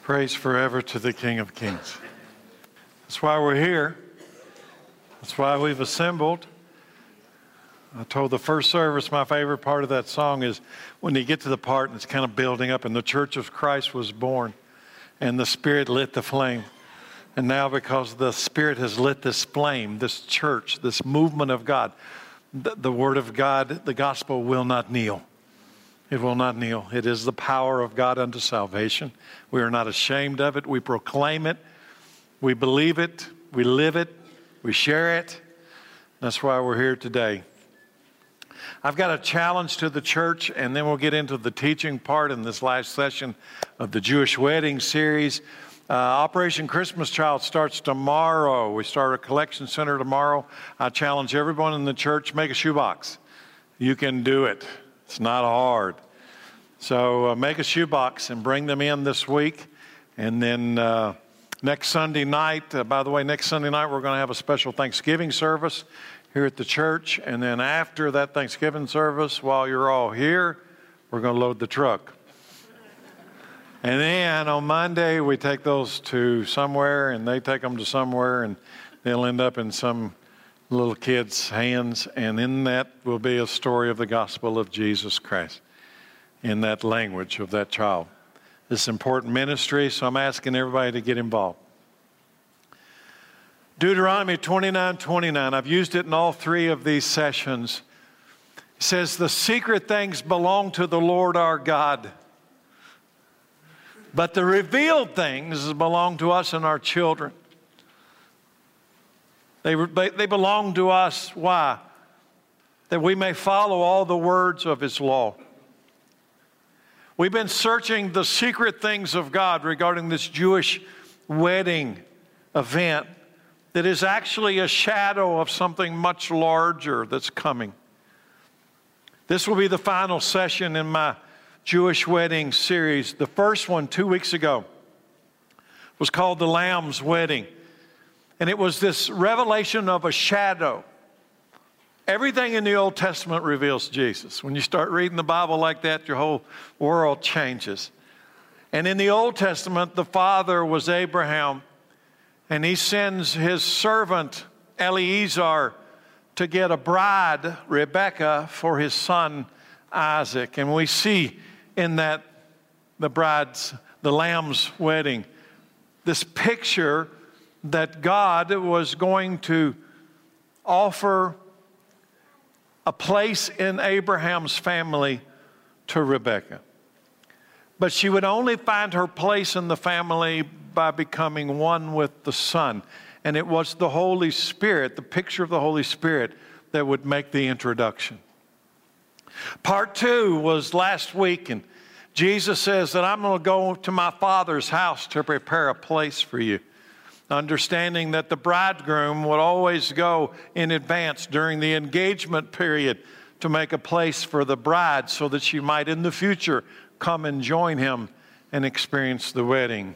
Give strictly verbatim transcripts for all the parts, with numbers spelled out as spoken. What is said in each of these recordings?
Praise forever to the King of Kings. That's why we're here. That's why we've assembled. I told the first service my favorite part of that song is when you get to the part and it's kind of building up and the Church of Christ was born and the Spirit lit the flame. And now because the Spirit has lit this flame, this church, this movement of God, the, the Word of God, the gospel will not kneel. It will not kneel. It is the power of God unto salvation. We are not ashamed of it. We proclaim it. We believe it. We live it. We share it. That's why we're here today. I've got a challenge to the church, and then we'll get into the teaching part in this last session of the Jewish Wedding series. Uh, Operation Christmas Child starts tomorrow. We start a collection center tomorrow. I challenge everyone in the church, make a shoebox. You can do it. It's not hard. So uh, make a shoebox and bring them in this week. And then uh, next Sunday night, uh, by the way, next Sunday night we're going to have a special Thanksgiving service here at the church. And then after that Thanksgiving service, while you're all here, we're going to load the truck. And then on Monday, we take those to somewhere, and they take them to somewhere, and they'll end up in some little kid's hands. And in that will be a story of the gospel of Jesus Christ in that language of that child. It's important ministry, so I'm asking everybody to get involved. Deuteronomy twenty-nine twenty-nine, I've used it in all three of these sessions. It says, the secret things belong to the Lord our God, but the revealed things belong to us and our children. They, they belong to us. Why? That we may follow all the words of His law. We've been searching the secret things of God regarding this Jewish wedding event that is actually a shadow of something much larger that's coming. This will be the final session in my Jewish wedding series. The first one, two weeks ago, was called The Lamb's Wedding. And it was this revelation of a shadow. Everything in the Old Testament reveals Jesus. When you start reading the Bible like that, your whole world changes. And in the Old Testament, the father was Abraham. And he sends his servant, Eliezer, to get a bride, Rebekah, for his son, Isaac. And we see in that, the bride's, the Lamb's wedding, this picture that God was going to offer a place in Abraham's family to Rebekah. But she would only find her place in the family by becoming one with the Son. And it was the Holy Spirit, the picture of the Holy Spirit, that would make the introduction. Part two was last week, and Jesus says that I'm going to go to my Father's house to prepare a place for you. Understanding that the bridegroom would always go in advance during the engagement period to make a place for the bride so that she might in the future come and join him and experience the wedding.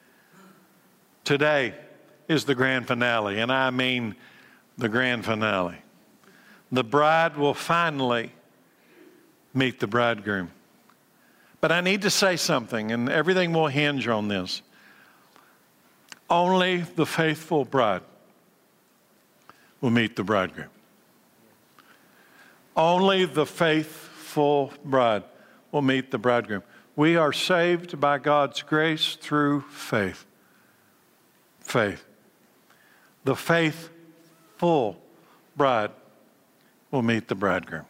Today is the grand finale, and I mean the grand finale. The bride will finally meet the bridegroom. But I need to say something, and everything will hinge on this. Only the faithful bride will meet the bridegroom. Only the faithful bride will meet the bridegroom. We are saved by God's grace through faith. Faith. The faithful bride will meet the bridegroom.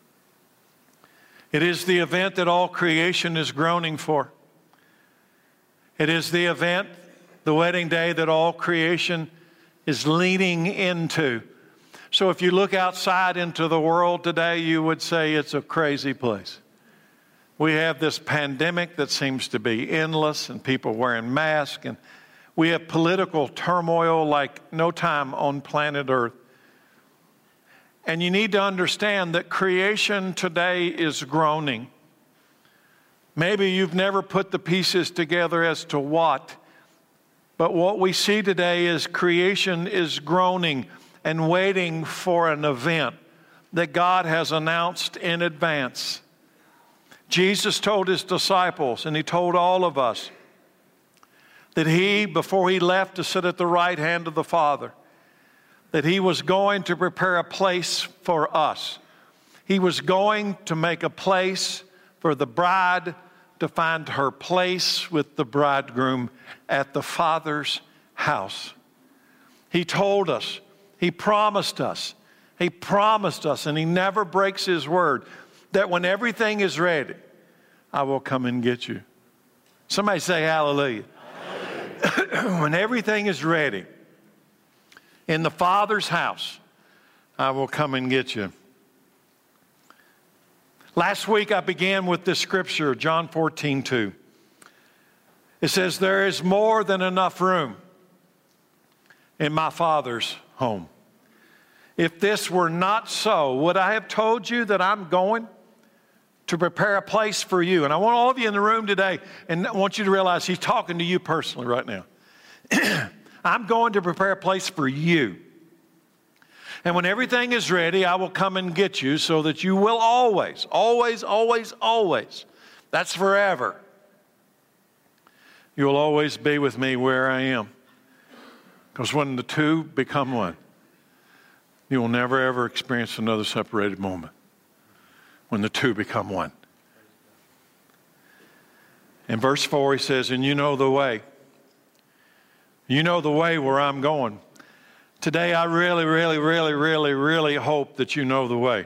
It is the event that all creation is groaning for. It is the event, the wedding day, that all creation is leaning into. So if you look outside into the world today, you would say it's a crazy place. We have this pandemic that seems to be endless, and people wearing masks, and we have political turmoil like no time on planet Earth. And you need to understand that creation today is groaning. Maybe you've never put the pieces together as to what, but what we see today is creation is groaning and waiting for an event that God has announced in advance. Jesus told his disciples, and he told all of us, that he, before he left to sit at the right hand of the Father, that he was going to prepare a place for us. He was going to make a place for the bride to find her place with the bridegroom at the Father's house. He told us, he promised us, he promised us, and he never breaks his word, that when everything is ready, I will come and get you. Somebody say hallelujah. Hallelujah. When everything is ready, in the Father's house, I will come and get you. Last week I began with this scripture, John fourteen two. It says, there is more than enough room in my Father's home. If this were not so, would I have told you that I'm going to prepare a place for you? And I want all of you in the room today, and I want you to realize he's talking to you personally right now. I'm going to prepare a place for you. And when everything is ready, I will come and get you so that you will always, always, always, always, that's forever, you will always be with me where I am. Because when the two become one, you will never ever experience another separated moment. When the two become one. In verse four he says, and you know the way. You know the way where I'm going. Today, I really, really, really, really, really hope that you know the way.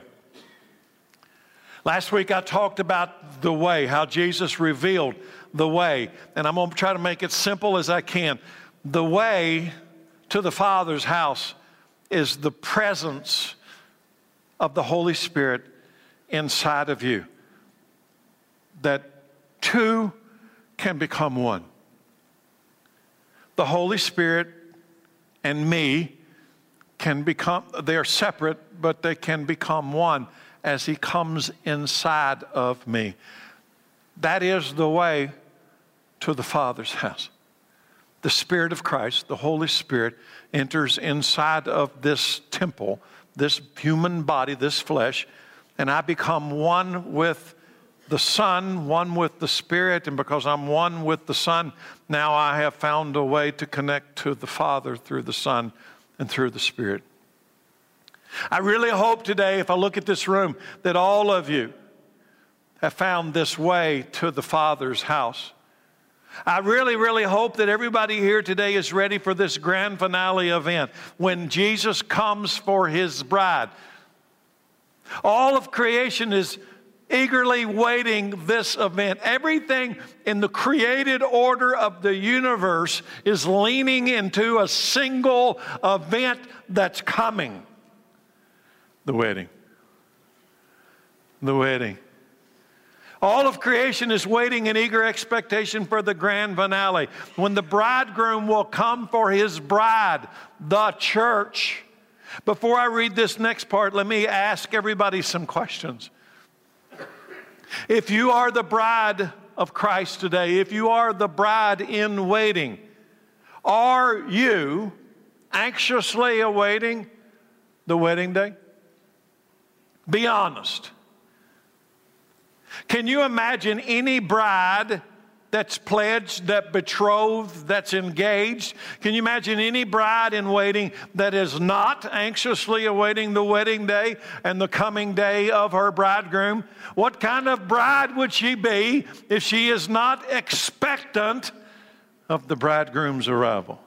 Last week, I talked about the way, how Jesus revealed the way. And I'm going to try to make it simple as I can. The way to the Father's house is the presence of the Holy Spirit inside of you. That two can become one. The Holy Spirit and me can become, they are separate, but they can become one as he comes inside of me. That is the way to the Father's house. The Spirit of Christ, the Holy Spirit, enters inside of this temple, this human body, this flesh, and I become one with the Son, one with the Spirit, and because I'm one with the Son, now I have found a way to connect to the Father through the Son and through the Spirit. I really hope today, if I look at this room, that all of you have found this way to the Father's house. I really, really hope that everybody here today is ready for this grand finale event when Jesus comes for his bride. All of creation is eagerly waiting this event. Everything in the created order of the universe is leaning into a single event that's coming. The wedding. The wedding. All of creation is waiting in eager expectation for the grand finale, when the bridegroom will come for his bride, the church. Before I read this next part, let me ask everybody some questions. If you are the bride of Christ today, if you are the bride in waiting, are you anxiously awaiting the wedding day? Be honest. Can you imagine any bride that's pledged, that betrothed, that's engaged? Can you imagine any bride in waiting that is not anxiously awaiting the wedding day and the coming day of her bridegroom? What kind of bride would she be if she is not expectant of the bridegroom's arrival?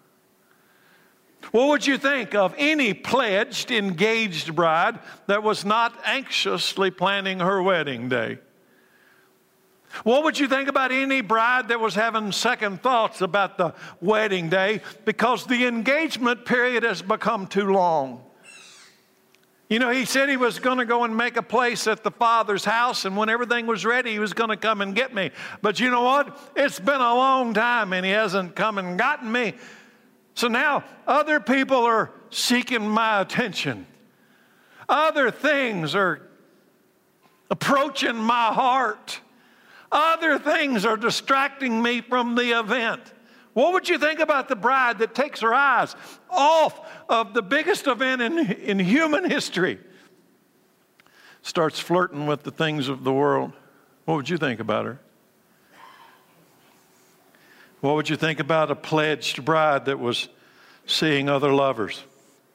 What would you think of any pledged, engaged bride that was not anxiously planning her wedding day? What would you think about any bride that was having second thoughts about the wedding day because the engagement period has become too long? You know, he said he was going to go and make a place at the Father's house, and when everything was ready, he was going to come and get me. But you know what? It's been a long time, and he hasn't come and gotten me. So now other people are seeking my attention. Other things are approaching my heart. Other things are distracting me from the event. What would you think about the bride that takes her eyes off of the biggest event in, in human history, starts flirting with the things of the world? What would you think about her? What would you think about a pledged bride that was seeing other lovers,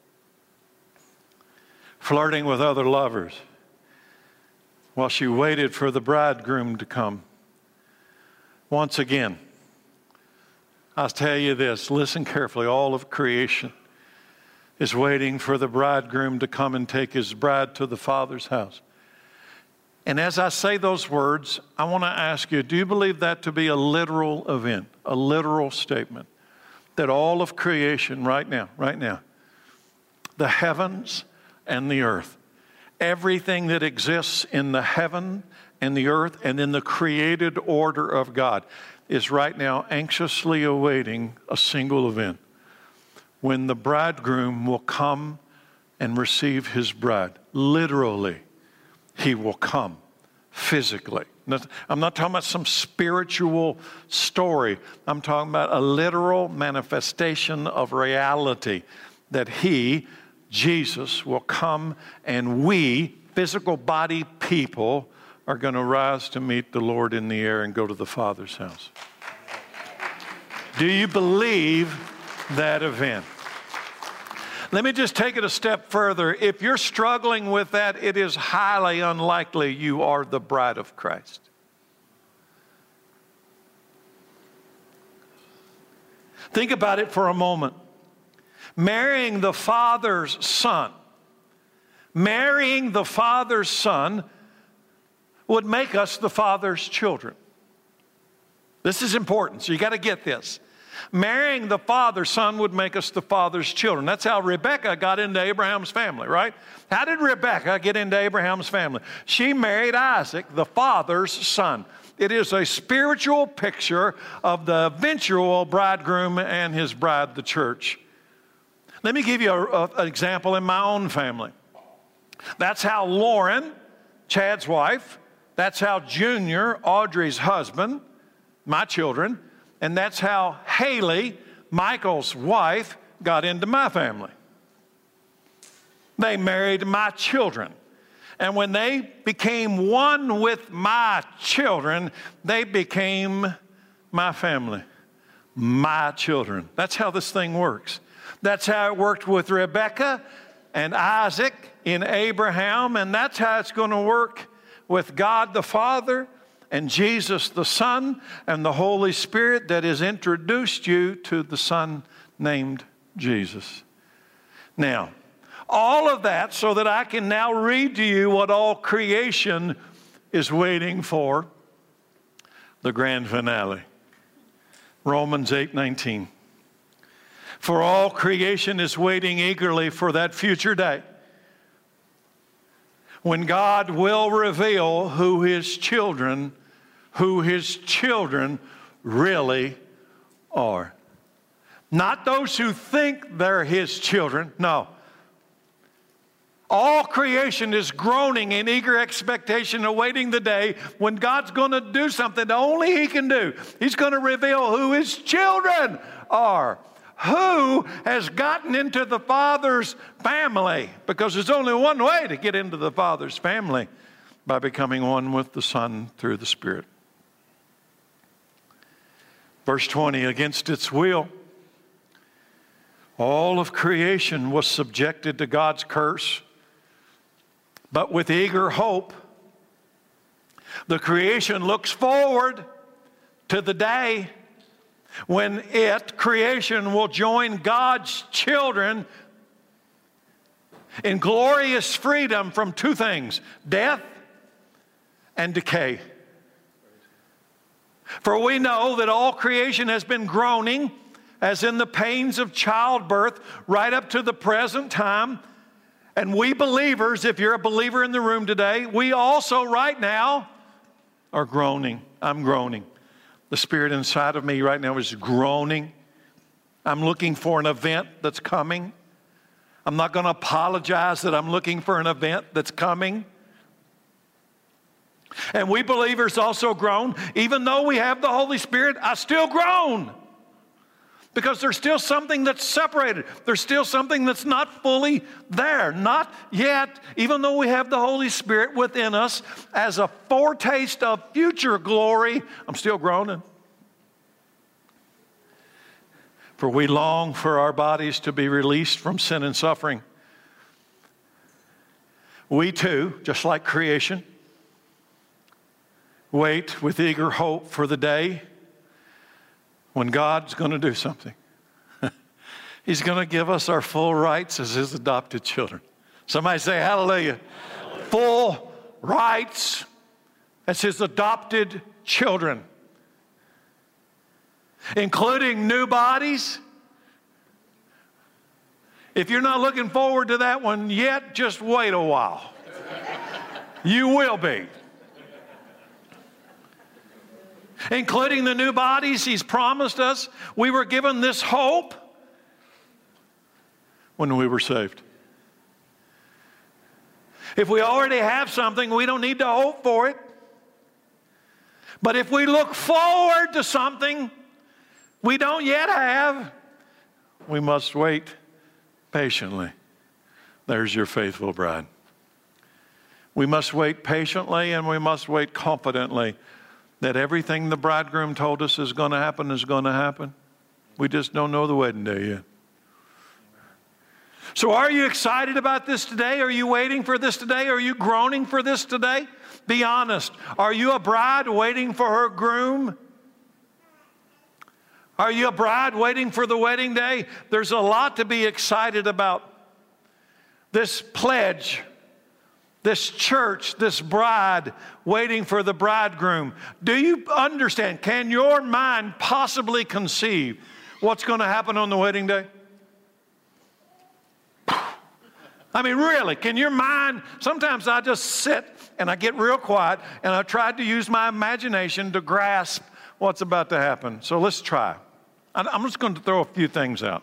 flirting with other lovers, while she waited for the bridegroom to come? Once again, I'll tell you this, listen carefully, all of creation is waiting for the bridegroom to come and take his bride to the Father's house. And as I say those words, I want to ask you, do you believe that to be a literal event, a literal statement? That all of creation right now, right now, the heavens and the earth, everything that exists in the heaven and the earth and in the created order of God is right now anxiously awaiting a single event, when the bridegroom will come and receive his bride. Literally, he will come physically. I'm not talking about some spiritual story. I'm talking about a literal manifestation of reality, that he, Jesus, will come and we, physical body people, are going to rise to meet the Lord in the air and go to the Father's house. Do you believe that event? Let me just take it a step further. If you're struggling with that, it is highly unlikely you are the bride of Christ. Think about it for a moment. Marrying the Father's Son, marrying the Father's Son would make us the Father's children. This is important, so you got to get this. Marrying the Father's Son would make us the Father's children. That's how Rebekah got into Abraham's family, right? How did Rebekah get into Abraham's family? She married Isaac, the Father's son. It is a spiritual picture of the eventual bridegroom and his bride, the church. Let me give you a, a, an example in my own family. That's how Lauren, Chad's wife, that's how Junior, Audrey's husband, my children, and that's how Haley, Michael's wife, got into my family. They married my children. And when they became one with my children, they became my family, my children. That's how this thing works. That's how it worked with Rebekah and Isaac in Abraham, and that's how it's going to work with God the Father and Jesus the Son and the Holy Spirit that has introduced you to the Son named Jesus. Now, all of that so that I can now read to you what all creation is waiting for, the grand finale. Romans eight nineteen. For all creation is waiting eagerly for that future day when God will reveal who his children, who his children really are. Not those who think they're his children, no. All creation is groaning in eager expectation, awaiting the day when God's going to do something that only he can do. He's going to reveal who his children are. Who has gotten into the Father's family? Because there's only one way to get into the Father's family, by becoming one with the Son through the Spirit. Verse twenty, against its will, all of creation was subjected to God's curse. But with eager hope, the creation looks forward to the day when it, creation, will join God's children in glorious freedom from two things, death and decay. For we know that all creation has been groaning, as in the pains of childbirth, right up to the present time. And we believers, if you're a believer in the room today, we also right now are groaning. I'm groaning. The Spirit inside of me right now is groaning. I'm looking for an event that's coming. I'm not going to apologize that I'm looking for an event that's coming. And we believers also groan. Even though we have the Holy Spirit, I still groan. Because there's still something that's separated. There's still something that's not fully there. Not yet, even though we have the Holy Spirit within us as a foretaste of future glory, I'm still groaning. For we long for our bodies to be released from sin and suffering. We too, just like creation, wait with eager hope for the day when God's going to do something. He's going to give us our full rights as His adopted children. Somebody say hallelujah. Hallelujah. Full rights as His adopted children, including new bodies. If you're not looking forward to that one yet, just wait a while. You will be. Including the new bodies He's promised us. We were given this hope when we were saved. If we already have something, we don't need to hope for it. But if we look forward to something we don't yet have, we must wait patiently. There's your faithful bride. We must wait patiently, and we must wait confidently that everything the bridegroom told us is going to happen is going to happen. We just don't know the wedding day yet. So are you excited about this today? Are you waiting for this today? Are you groaning for this today? Be honest. Are you a bride waiting for her groom? Are you a bride waiting for the wedding day? There's a lot to be excited about. This pledge, this church, this bride waiting for the bridegroom. Do you understand? Can your mind possibly conceive what's going to happen on the wedding day? I mean, really, can your mind? Sometimes I just sit and I get real quiet and I tried to use my imagination to grasp what's about to happen. So let's try. I'm just going to throw a few things out.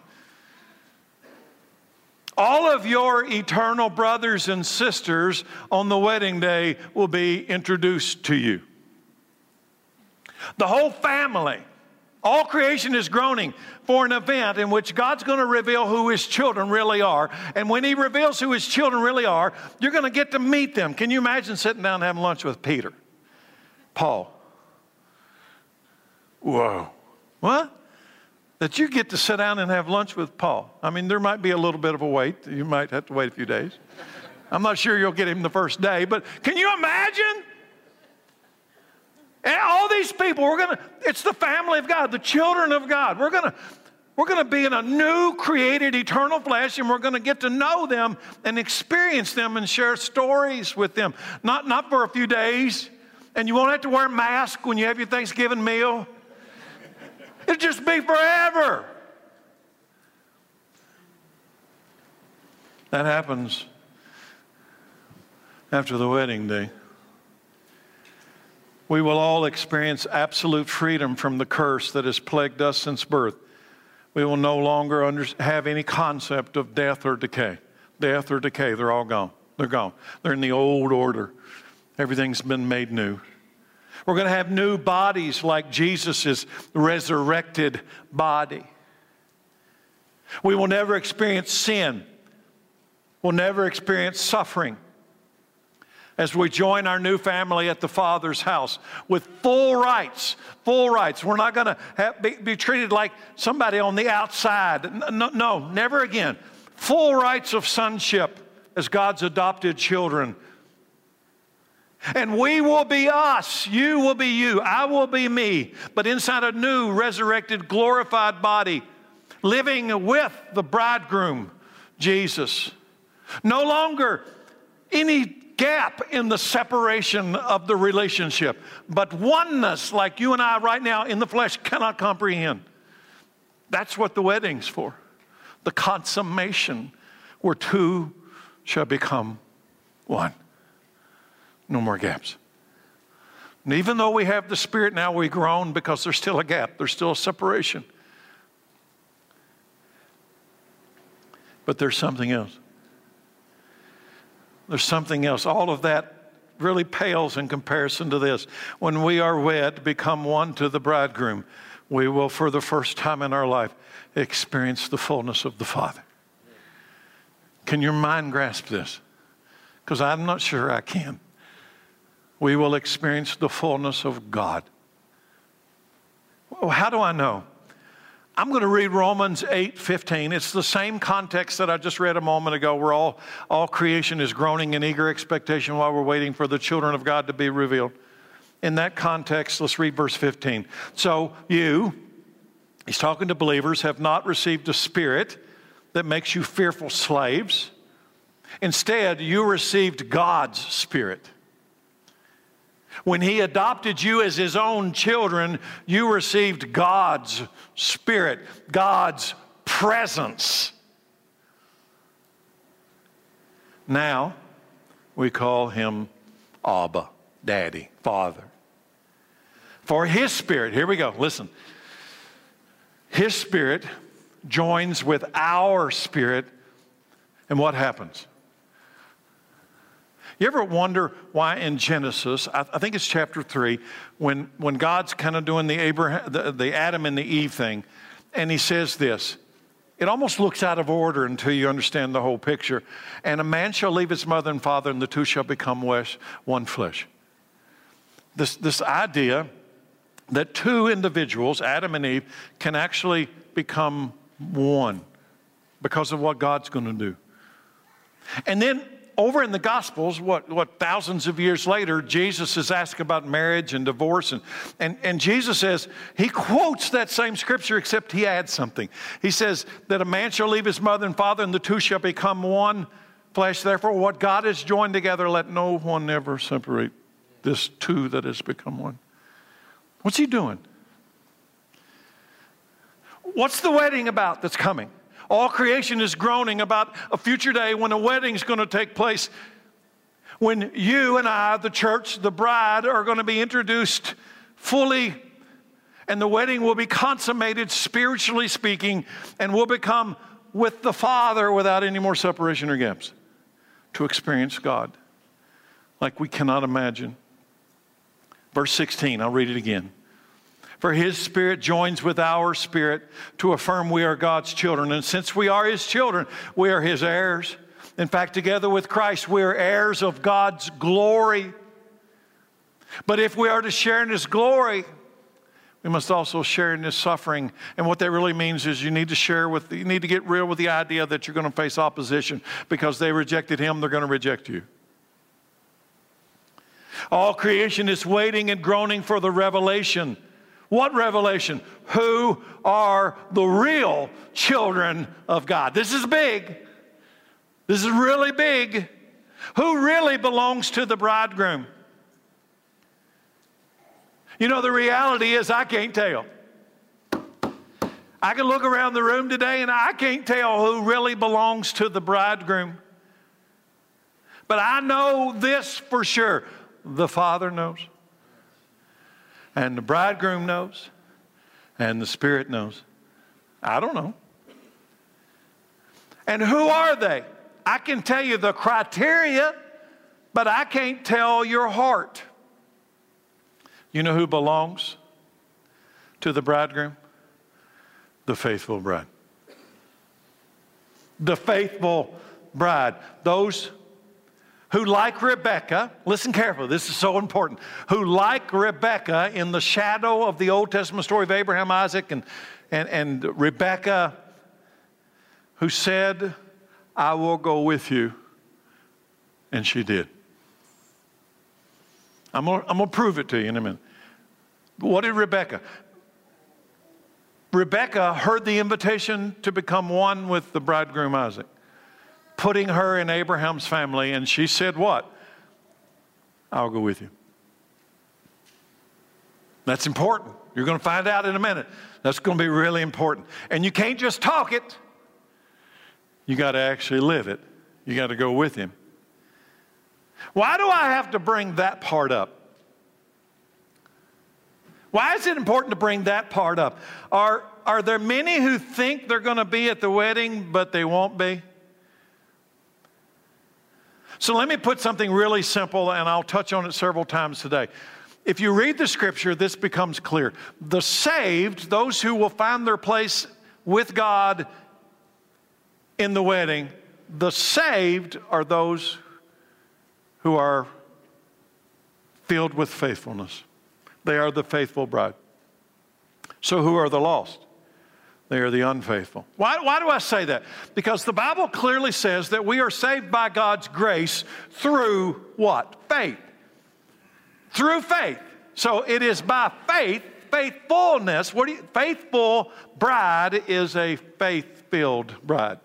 All of your eternal brothers and sisters on the wedding day will be introduced to you. The whole family, all creation is groaning for an event in which God's going to reveal who His children really are. And when He reveals who His children really are, you're going to get to meet them. Can you imagine sitting down and having lunch with Peter? Paul. Whoa. What? That you get to sit down and have lunch with Paul. I mean, there might be a little bit of a wait. You might have to wait a few days. I'm not sure you'll get him the first day, but can you imagine? And all these people, we're gonna, it's the family of God, the children of God. We're gonna, we're gonna be in a new created eternal flesh, and we're gonna get to know them and experience them and share stories with them. Not, not for a few days, and you won't have to wear a mask when you have your Thanksgiving meal. It'll just be forever. That happens after the wedding day. We will all experience absolute freedom from the curse that has plagued us since birth. We will no longer under, have any concept of death or decay. Death or decay, they're all gone. They're gone. They're in the old order. Everything's been made new. We're going to have new bodies like Jesus' resurrected body. We will never experience sin. We'll never experience suffering as we join our new family at the Father's house with full rights, full rights. We're not going to have, be, be treated like somebody on the outside. No, no, never again. Full rights of sonship as God's adopted children. And we will be us. You will be you. I will be me. But inside a new, resurrected, glorified body, living with the bridegroom, Jesus. No longer any gap in the separation of the relationship, but oneness like you and I right now in the flesh cannot comprehend. That's what the wedding's for. The consummation where two shall become one. No more gaps. And even though we have the Spirit now, we groan because there's still a gap. There's still a separation. But there's something else. There's something else. All of that really pales in comparison to this. When we are wed, become one to the bridegroom, we will, for the first time in our life, experience the fullness of the Father. Can your mind grasp this? Because I'm not sure I can. We will experience the fullness of God. How do I know? I'm going to read Romans eight fifteen. It's the same context that I just read a moment ago, where all, all creation is groaning in eager expectation while we're waiting for the children of God to be revealed. In that context, let's read verse fifteen. So you, he's talking to believers, have not received a spirit that makes you fearful slaves. Instead, you received God's Spirit. When He adopted you as His own children, you received God's Spirit, God's presence. Now, we call Him Abba, Daddy, Father. For His Spirit, here we go, listen. His Spirit joins with our spirit, and what happens? You ever wonder why in Genesis, I, I think it's chapter three, when, when God's kind of doing the, Abraham, the, the Adam and the Eve thing, and He says this, it almost looks out of order until you understand the whole picture. And a man shall leave his mother and father, and the two shall become one flesh. This, this idea that two individuals, Adam and Eve, can actually become one because of what God's going to do. And then over in the Gospels, what, what thousands of years later, Jesus is asked about marriage and divorce. And, and, and Jesus says, He quotes that same scripture, except He adds something. He says that a man shall leave his mother and father, and the two shall become one flesh. Therefore, what God has joined together, let no one ever separate this two that has become one. What's He doing? What's the wedding about that's coming? All creation is groaning about a future day when a wedding is going to take place, when you and I, the church, the bride, are going to be introduced fully, and the wedding will be consummated, spiritually speaking, and we'll become with the Father without any more separation or gaps, to experience God like we cannot imagine. Verse sixteen, I'll read it again. For His Spirit joins with our spirit to affirm we are God's children. And since we are His children, we are His heirs. In fact, together with Christ, we are heirs of God's glory. But if we are to share in His glory, we must also share in His suffering. And what that really means is you need to share with, you need to get real with the idea that you're going to face opposition. Because they rejected Him, they're going to reject you. All creation is waiting and groaning for the revelation. What revelation? Who are the real children of God? This is big. This is really big. Who really belongs to the bridegroom? You know, the reality is I can't tell. I can look around the room today and I can't tell who really belongs to the bridegroom. But I know this for sure. The Father knows. And the bridegroom knows, and the Spirit knows. I don't know. And who are they? I can tell you the criteria, but I can't tell your heart. You know who belongs to the bridegroom? The faithful bride. The faithful bride. Those who, like Rebekah, listen carefully, this is so important, who, like Rebekah, in the shadow of the Old Testament story of Abraham, Isaac, and, and, and Rebekah, who said, I will go with you, and she did. I'm going I'm to prove it to you in a minute. What did Rebekah? Rebekah heard the invitation to become one with the bridegroom Isaac, putting her in Abraham's family, and she said what? I'll go with you. That's important. You're going to find out in a minute. That's going to be really important. And you can't just talk it. You got to actually live it. You got to go with Him. Why do I have to bring that part up? Why is it important to bring that part up? Are, are there many who think they're going to be at the wedding, but they won't be? So let me put something really simple, and I'll touch on it several times today. If you read the scripture, this becomes clear. The saved, those who will find their place with God in the wedding, the saved are those who are filled with faithfulness. They are the faithful bride. So who are the lost? They are the unfaithful. Why, why do I say that? Because the Bible clearly says that we are saved by God's grace through what? Faith. Through faith. So it is by faith, faithfulness. What do you, faithful bride is a faith-filled bride.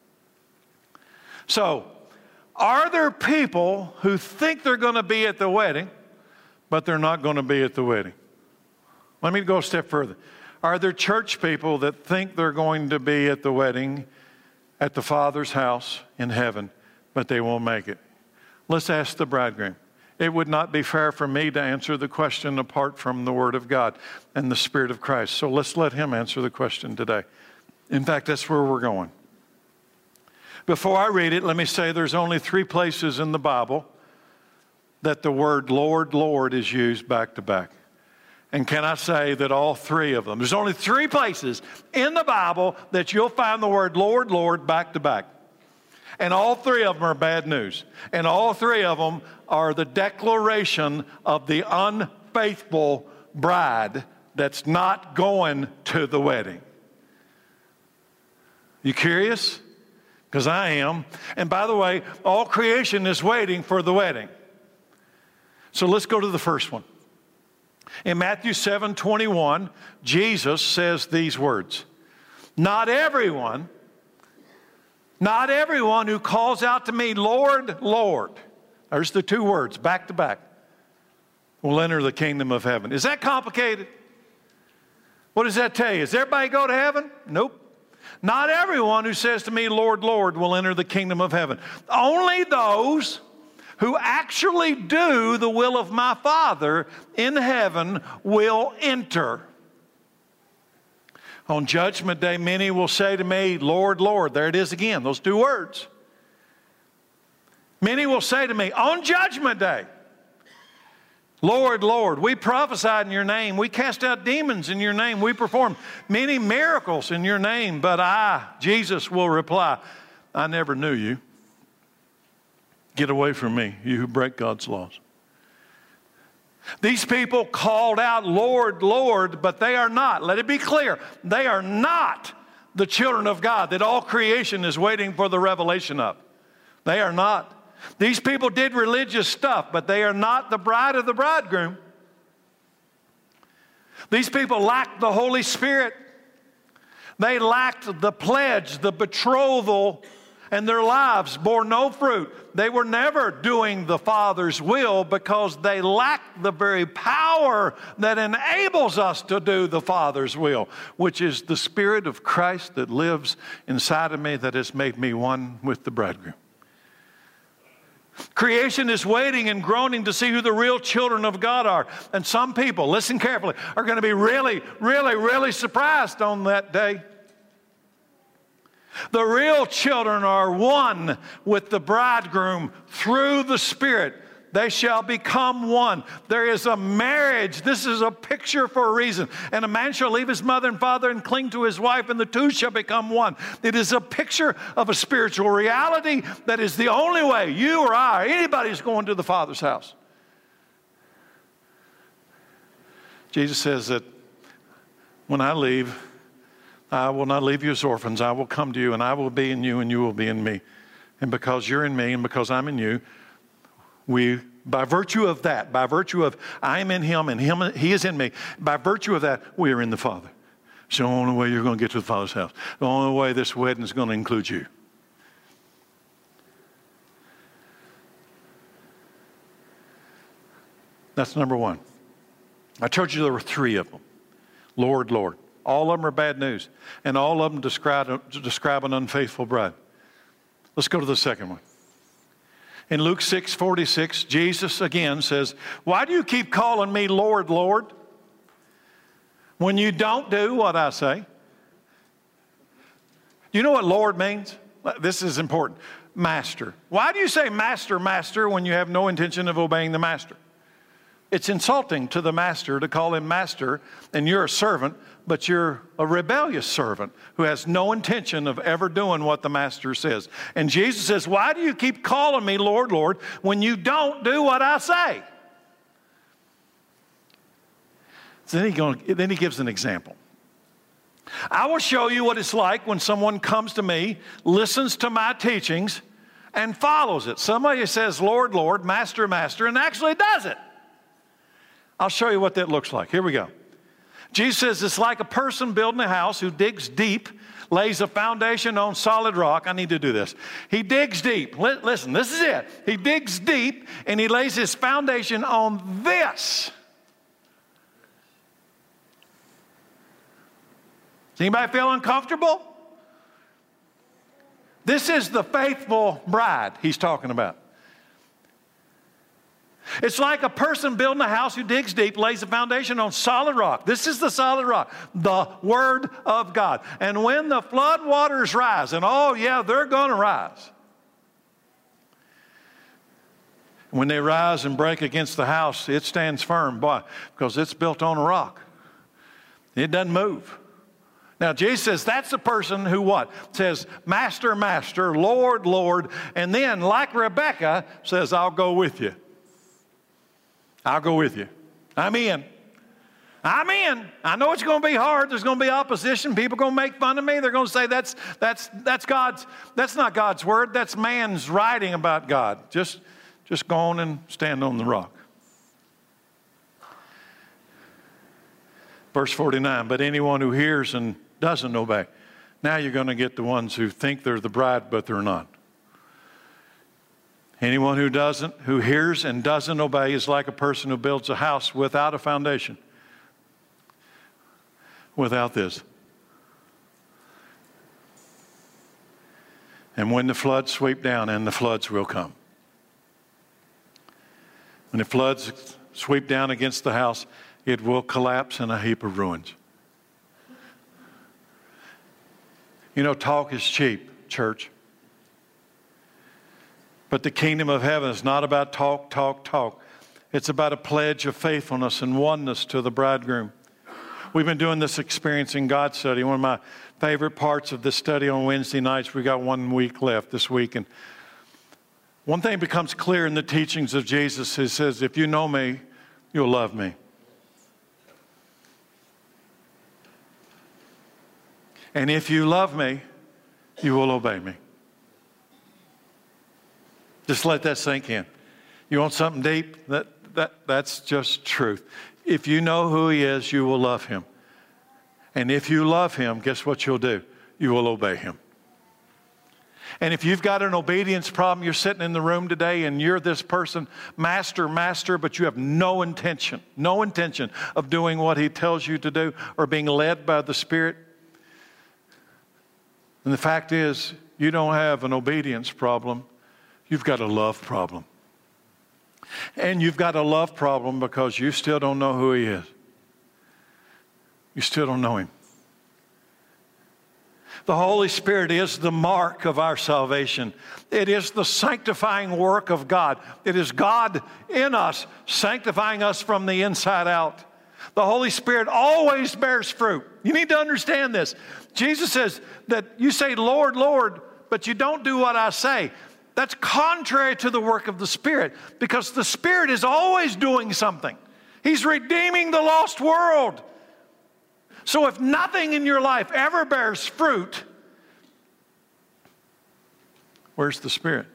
So, are there people who think they're going to be at the wedding, but they're not going to be at the wedding? Let me go a step further. Are there church people that think they're going to be at the wedding at the Father's house in heaven, but they won't make it? Let's ask the bridegroom. It would not be fair for me to answer the question apart from the Word of God and the Spirit of Christ. So let's let Him answer the question today. In fact, that's where we're going. Before I read it, let me say there's only three places in the Bible that the word Lord, Lord is used back to back. And can I say that all three of them, there's only three places in the Bible that you'll find the word Lord, Lord back to back. And all three of them are bad news. And all three of them are the declaration of the unfaithful bride that's not going to the wedding. You curious? Because I am. And by the way, all creation is waiting for the wedding. So let's go to the first one. In Matthew seven twenty-one, Jesus says these words, Not everyone, not everyone who calls out to me, Lord, Lord, there's the two words, back to back, will enter the kingdom of heaven. Is that complicated? What does that tell you? Does everybody go to heaven? Nope. Not everyone who says to me, Lord, Lord, will enter the kingdom of heaven. Only those who actually do the will of my Father in heaven will enter. On Judgment Day, many will say to me, Lord, Lord. There it is again, those two words. Many will say to me, on Judgment Day, Lord, Lord, we prophesied in your name. We cast out demons in your name. We performed many miracles in your name. But I, Jesus, will reply, I never knew you. Get away from me, you who break God's laws. These people called out, Lord, Lord, but they are not. Let it be clear. They are not the children of God that all creation is waiting for the revelation of. They are not. These people did religious stuff, but they are not the bride of the bridegroom. These people lacked the Holy Spirit. They lacked the pledge, the betrothal, and their lives bore no fruit. They were never doing the Father's will because they lacked the very power that enables us to do the Father's will, which is the Spirit of Christ that lives inside of me that has made me one with the bridegroom. Creation is waiting and groaning to see who the real children of God are. And some people, listen carefully, are going to be really, really, really surprised on that day. The real children are one with the bridegroom through the Spirit. They shall become one. There is a marriage. This is a picture for a reason. And a man shall leave his mother and father and cling to his wife, and the two shall become one. It is a picture of a spiritual reality that is the only way you or I or anybody is going to the Father's house. Jesus says that when I leave, I will not leave you as orphans. I will come to you, and I will be in you, and you will be in me. And because you're in me, and because I'm in you, we, by virtue of that, by virtue of I am in him, and him, he is in me, by virtue of that, we are in the Father. It's the only way you're going to get to the Father's house. The only way this wedding is going to include you. That's number one. I told you there were three of them. Lord, Lord. All of them are bad news. And all of them describe, describe an unfaithful bride. Let's go to the second one. In Luke six forty-six, Jesus again says, why do you keep calling me Lord, Lord, when you don't do what I say? Do you know what Lord means? This is important. Master. Why do you say master, master, when you have no intention of obeying the master? It's insulting to the master to call him master, and you're a servant, but you're a rebellious servant who has no intention of ever doing what the master says. And Jesus says, why do you keep calling me Lord, Lord, when you don't do what I say? So then he, going, then he gives an example. I will show you what it's like when someone comes to me, listens to my teachings, and follows it. Somebody says, Lord, Lord, Master, Master, and actually does it. I'll show you what that looks like. Here we go. Jesus says it's like a person building a house who digs deep, lays a foundation on solid rock. I need to do this. He digs deep. Listen, this is it. He digs deep, and he lays his foundation on this. Does anybody feel uncomfortable? This is the faithful bride he's talking about. It's like a person building a house who digs deep, lays a foundation on solid rock. This is the solid rock, the Word of God. And when the flood waters rise, and oh yeah, they're going to rise. When they rise and break against the house, it stands firm. Why? Because it's built on a rock. It doesn't move. Now, Jesus says that's the person who what? Says, Master, Master, Lord, Lord, and then, like Rebecca, says, I'll go with you. I'll go with you. I'm in. I'm in. I know it's going to be hard. There's going to be opposition. People are going to make fun of me. They're going to say that's that's that's God's. That's not God's word. That's man's writing about God. Just just go on and stand on the rock. Verse forty-nine. But anyone who hears and doesn't obey. Now you're going to get the ones who think they're the bride, but they're not. Anyone who doesn't, who hears and doesn't obey is like a person who builds a house without a foundation. Without this. And when the floods sweep down, and the floods will come. When the floods sweep down against the house, it will collapse in a heap of ruins. You know, talk is cheap, church. But the kingdom of heaven is not about talk, talk, talk. It's about a pledge of faithfulness and oneness to the bridegroom. We've been doing this Experiencing God study. One of my favorite parts of this study on Wednesday nights, we got one week left this week. And one thing becomes clear in the teachings of Jesus. He says, if you know me, you'll love me. And if you love me, you will obey me. Just let that sink in. You want something deep? That, that, that's just truth. If you know who he is, you will love him. And if you love him, guess what you'll do? You will obey him. And if you've got an obedience problem, you're sitting in the room today and you're this person, master, master, but you have no intention, no intention of doing what he tells you to do or being led by the Spirit. And the fact is, you don't have an obedience problem. You've got a love problem. And you've got a love problem because you still don't know who he is. You still don't know him. The Holy Spirit is the mark of our salvation. It is the sanctifying work of God. It is God in us, sanctifying us from the inside out. The Holy Spirit always bears fruit. You need to understand this. Jesus says that you say, Lord, Lord, but you don't do what I say. That's contrary to the work of the Spirit, because the Spirit is always doing something. He's redeeming the lost world. So if nothing in your life ever bears fruit, where's the Spirit?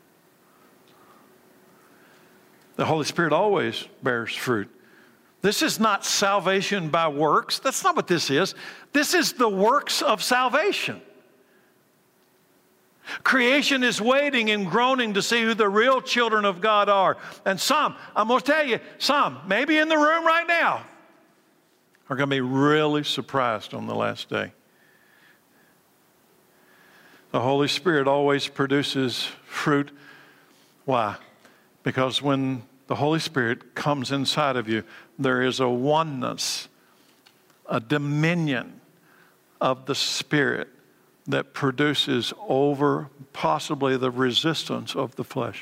The Holy Spirit always bears fruit. This is not salvation by works. That's not what this is. This is the works of salvation. Creation is waiting and groaning to see who the real children of God are. And some, I'm going to tell you, some, maybe in the room right now, are going to be really surprised on the last day. The Holy Spirit always produces fruit. Why? Because when the Holy Spirit comes inside of you, there is a oneness, a dominion of the Spirit that produces over possibly the resistance of the flesh.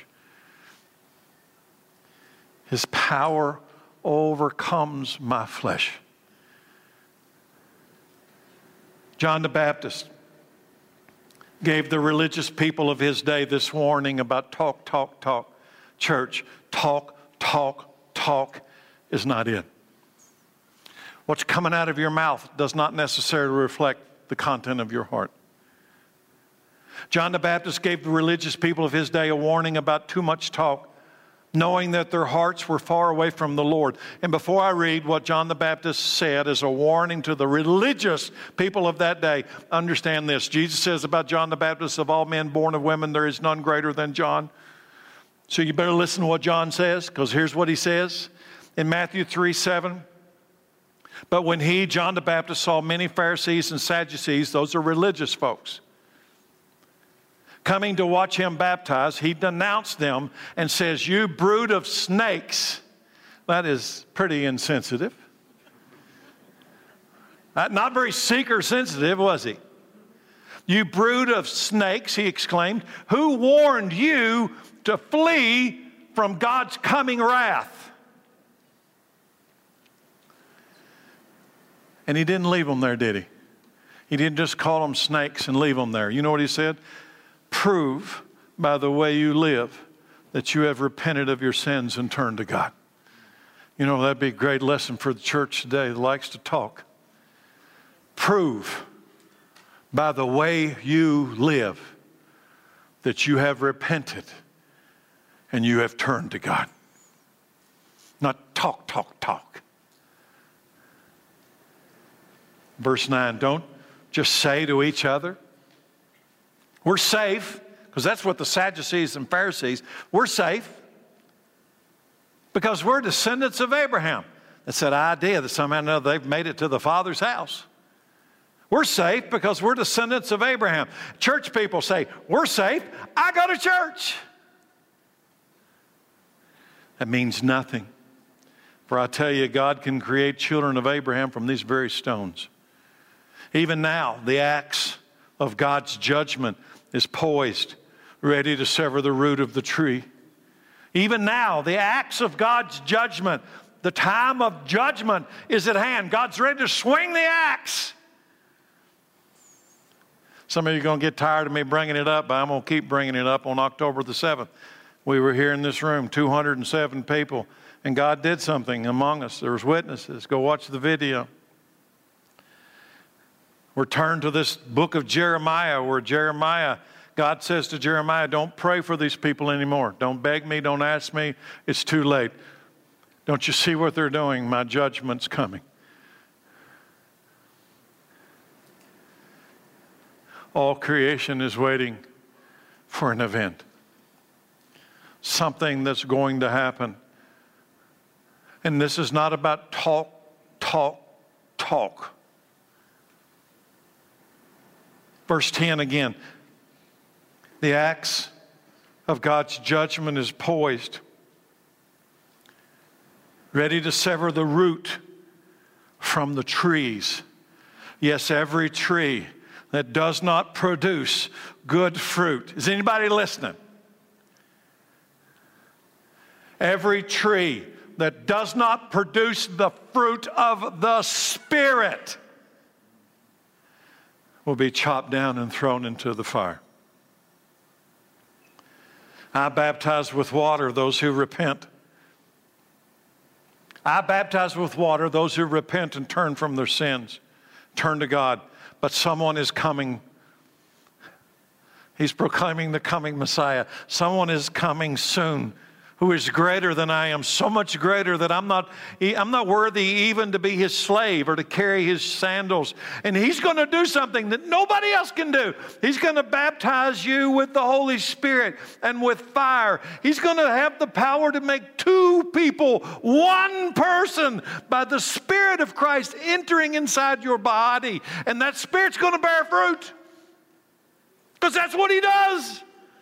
His power overcomes my flesh. John the Baptist gave the religious people of his day this warning about talk, talk, talk. Church, talk, talk, talk is not it. What's coming out of your mouth does not necessarily reflect the content of your heart. John the Baptist gave the religious people of his day a warning about too much talk, knowing that their hearts were far away from the Lord. And before I read what John the Baptist said as a warning to the religious people of that day, understand this. Jesus says about John the Baptist, of all men born of women, there is none greater than John. So you better listen to what John says, because here's what he says in Matthew three seven. But when he, John the Baptist, saw many Pharisees and Sadducees, those are religious folks, coming to watch him baptize, he denounced them and says, you brood of snakes. That is pretty insensitive. Not very seeker sensitive, was he? You brood of snakes, he exclaimed, who warned you to flee from God's coming wrath? And he didn't leave them there, did he? He didn't just call them snakes and leave them there. You know what he said? Prove by the way you live that you have repented of your sins and turned to God. You know, that'd be a great lesson for the church today that likes to talk. Prove by the way you live that you have repented and you have turned to God. Not talk, talk, talk. Verse nine, don't just say to each other, we're safe, because that's what the Sadducees and Pharisees, we're safe because we're descendants of Abraham. That's that idea that somehow or another they've made it to the Father's house. We're safe because we're descendants of Abraham. Church people say, we're safe, I go to church. That means nothing. For I tell you, God can create children of Abraham from these very stones. Even now, the axe of God's judgment is poised, ready to sever the root of the tree. Even now, the axe of God's judgment, the time of judgment is at hand. God's ready to swing the axe. Some of you are going to get tired of me bringing it up, but I'm going to keep bringing it up. On October the seventh, we were here in this room, two hundred seven people, and God did something among us. There was witnesses. Go watch the video. We're turned to this book of Jeremiah, where Jeremiah, God says to Jeremiah, don't pray for these people anymore. Don't beg me, don't ask me. It's too late. Don't you see what they're doing? My judgment's coming. All creation is waiting for an event. Something that's going to happen. And this is not about talk, talk, talk. Verse ten again. The axe of God's judgment is poised, ready to sever the root from the trees. Yes, every tree that does not produce good fruit. Is anybody listening? Every tree that does not produce the fruit of the Spirit will be chopped down and thrown into the fire. I baptize with water those who repent. I baptize with water those who repent and turn from their sins, turn to God. But someone is coming. He's proclaiming the coming Messiah. Someone is coming soon who is greater than I am, so much greater that I'm not, I'm not worthy even to be his slave or to carry his sandals. And he's going to do something that nobody else can do. He's going to baptize you with the Holy Spirit and with fire. He's going to have the power to make two people one person by the Spirit of Christ entering inside your body. And that Spirit's going to bear fruit, because that's what he does.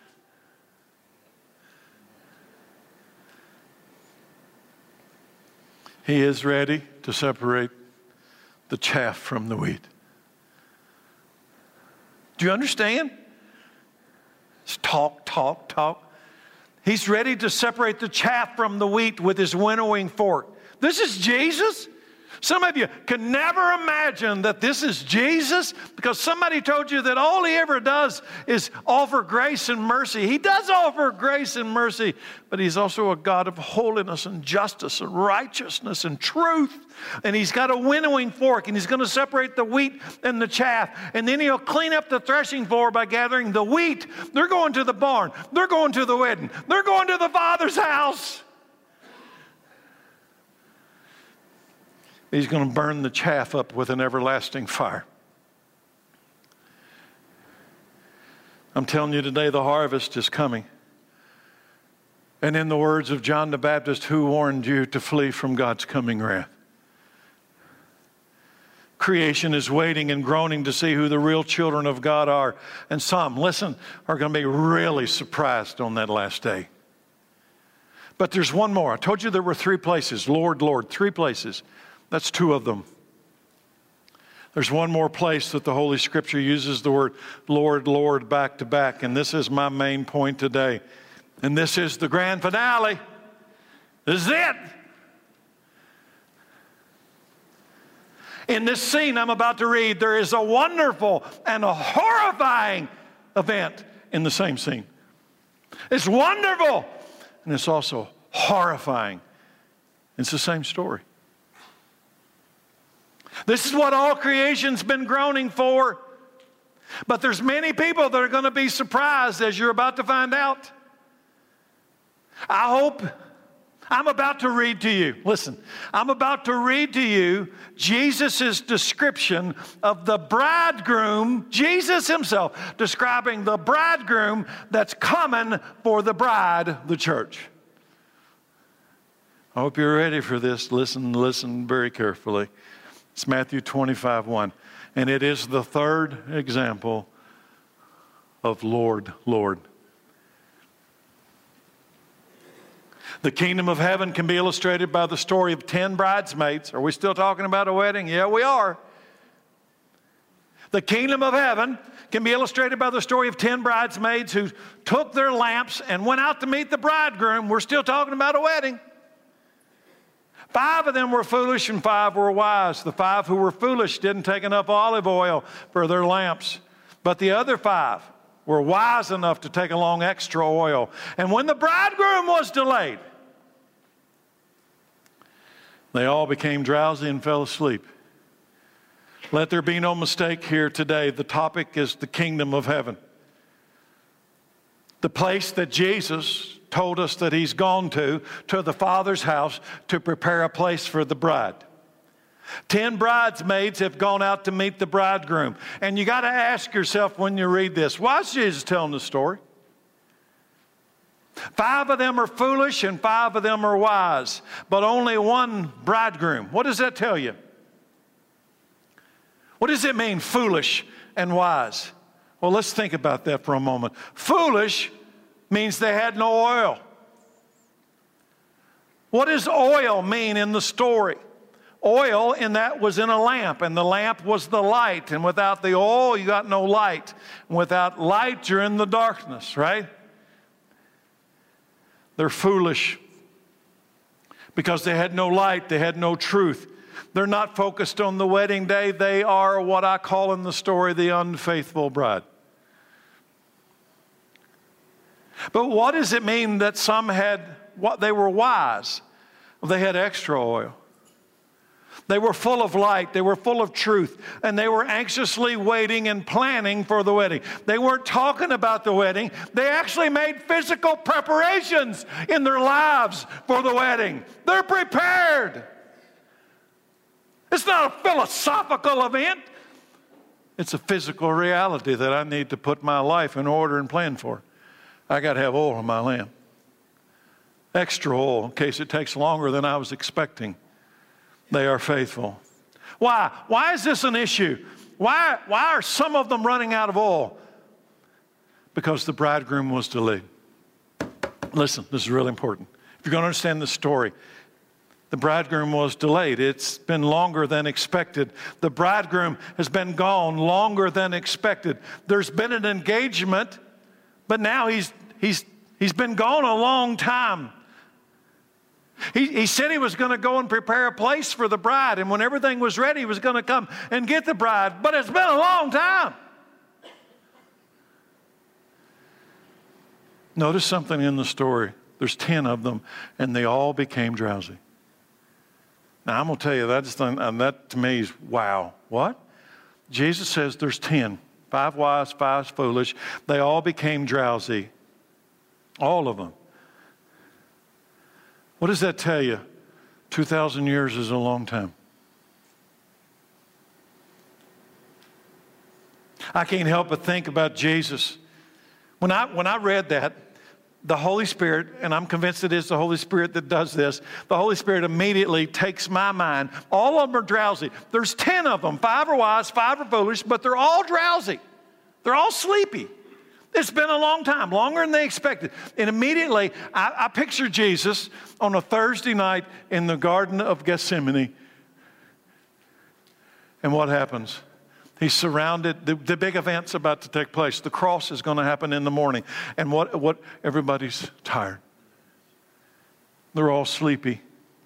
He is ready to separate the chaff from the wheat. Do you understand? It's talk, talk, talk. He's ready to separate the chaff from the wheat with his winnowing fork. This is Jesus. Some of you can never imagine that this is Jesus because somebody told you that all he ever does is offer grace and mercy. He does offer grace and mercy, but he's also a God of holiness and justice and righteousness and truth. And he's got a winnowing fork, and he's going to separate the wheat and the chaff. And then he'll clean up the threshing floor by gathering the wheat. They're going to the barn. They're going to the wedding. They're going to the Father's house. He's going to burn the chaff up with an everlasting fire. I'm telling you today, the harvest is coming. And in the words of John the Baptist, who warned you to flee from God's coming wrath? Creation is waiting and groaning to see who the real children of God are. And some, listen, are going to be really surprised on that last day. But there's one more. I told you there were three places. Lord, Lord, three places. That's two of them. There's one more place that the Holy Scripture uses the word Lord, Lord back to back. And this is my main point today. And this is the grand finale. This is it. In this scene I'm about to read, there is a wonderful and a horrifying event in the same scene. It's wonderful, and it's also horrifying. It's the same story. This is what all creation's been groaning for. But there's many people that are going to be surprised as you're about to find out. I hope I'm about to read to you. Listen, I'm about to read to you Jesus' description of the bridegroom, Jesus himself, describing the bridegroom that's coming for the bride, the church. I hope you're ready for this. Listen, listen very carefully. It's Matthew twenty-five one. And it is the third example of Lord, Lord. The kingdom of heaven can be illustrated by the story of ten bridesmaids. Are we still talking about a wedding? Yeah, we are. The kingdom of heaven can be illustrated by the story of ten bridesmaids who took their lamps and went out to meet the bridegroom. We're still talking about a wedding. Five of them were foolish and five were wise. The five who were foolish didn't take enough olive oil for their lamps. But the other five were wise enough to take along extra oil. And when the bridegroom was delayed, they all became drowsy and fell asleep. Let there be no mistake here today. The topic is the kingdom of heaven. The place that Jesus told us that he's gone to, to the Father's house to prepare a place for the bride. Ten bridesmaids have gone out to meet the bridegroom. And you got to ask yourself when you read this, why is Jesus telling the story? Five of them are foolish and five of them are wise, but only one bridegroom. What does that tell you? What does it mean, foolish and wise? Well, let's think about that for a moment. Foolish means they had no oil. What does oil mean in the story? Oil in that was in a lamp, and the lamp was the light. And without the oil, you got no light. And without light, you're in the darkness, right? They're foolish because they had no light, they had no truth. They're not focused on the wedding day. They are what I call in the story the unfaithful bride. But what does it mean that some had, what they were wise? Well, they had extra oil. They were full of light. They were full of truth. And they were anxiously waiting and planning for the wedding. They weren't talking about the wedding. They actually made physical preparations in their lives for the wedding. They're prepared. It's not a philosophical event. It's a physical reality that I need to put my life in order and plan for. I got to have oil in my lamp. Extra oil in case it takes longer than I was expecting. They are faithful. Why? Why is this an issue? Why, why are some of them running out of oil? Because the bridegroom was delayed. Listen, this is really important. If you're going to understand the story, the bridegroom was delayed. It's been longer than expected. The bridegroom has been gone longer than expected. There's been an engagement, but now he's, he's, he's been gone a long time. He, he said he was going to go and prepare a place for the bride, and when everything was ready, he was going to come and get the bride. But it's been a long time. Notice something in the story. There's ten of them, and they all became drowsy. Now, I'm going to tell you, that, just, and that to me is, wow. What? Jesus says there's ten. Five wise, five foolish. They all became drowsy. All of them. What does that tell you? two thousand years is a long time. I can't help but think about Jesus. When I, when I read that, the Holy Spirit, and I'm convinced it is the Holy Spirit that does this, the Holy Spirit immediately takes my mind. All of them are drowsy. There's ten of them. Five are wise, five are foolish, but they're all drowsy. They're all sleepy. It's been a long time, longer than they expected. And immediately, I, I picture Jesus on a Thursday night in the Garden of Gethsemane. And what happens? He's surrounded. The, the big event's about to take place. The cross is going to happen in the morning. And what, what? Everybody's tired. They're all sleepy.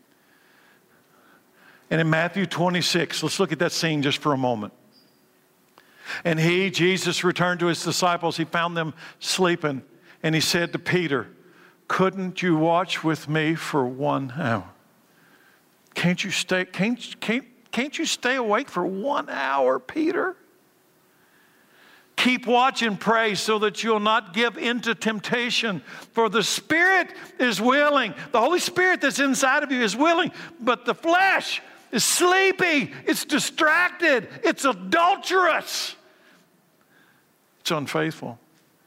And in Matthew twenty-six, let's look at that scene just for a moment. And he, Jesus, returned to his disciples. He found them sleeping. And he said to Peter, couldn't you watch with me for one hour? Can't you stay, can't, can't, can't you stay awake for one hour, Peter? Keep watch and pray so that you'll not give into temptation. For the Spirit is willing. The Holy Spirit that's inside of you is willing. But the flesh is sleepy. It's distracted. It's adulterous. It's unfaithful.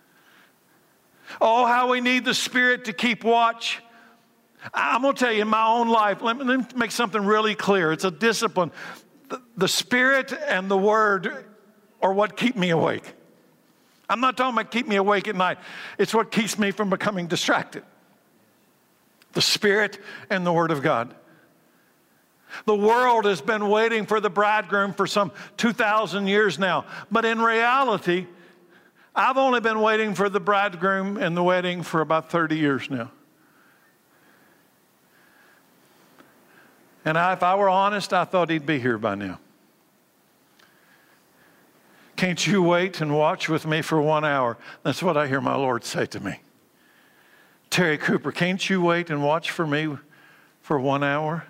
Oh, how we need the Spirit to keep watch. I'm going to tell you, in my own life, let me, let me make something really clear. It's a discipline. The, the Spirit and the Word are what keep me awake. I'm not talking about keep me awake at night. It's what keeps me from becoming distracted. The Spirit and the Word of God. The world has been waiting for the bridegroom for some two thousand years now. But in reality, I've only been waiting for the bridegroom and the wedding for about thirty years now. And I, if I were honest, I thought he'd be here by now. Can't you wait and watch with me for one hour? That's what I hear my Lord say to me. Terry Cooper, can't you wait and watch for me for one hour?